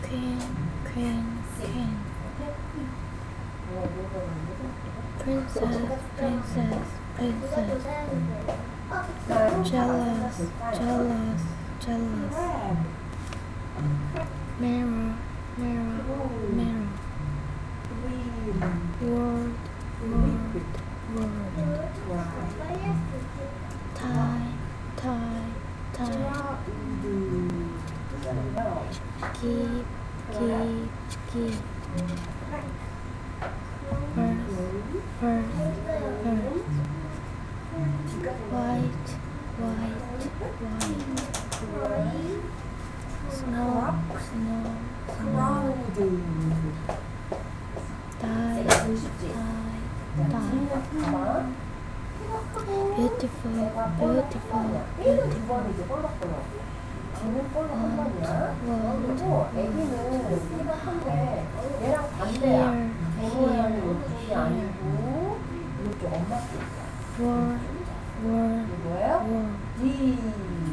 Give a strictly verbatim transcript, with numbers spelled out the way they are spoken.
queen, queen, queen. Princess, princess, princess. Jealous, jealous, jealous. Mirror, mirror, mirror. Word, word, word. Time, time, time. Keep, keep, keep. First, first, first. White, white, white. Snow, snow, snow. Die, die, die. Beautiful, beautiful, beautiful. Want, want, want. Here, here, here. Word, word, word.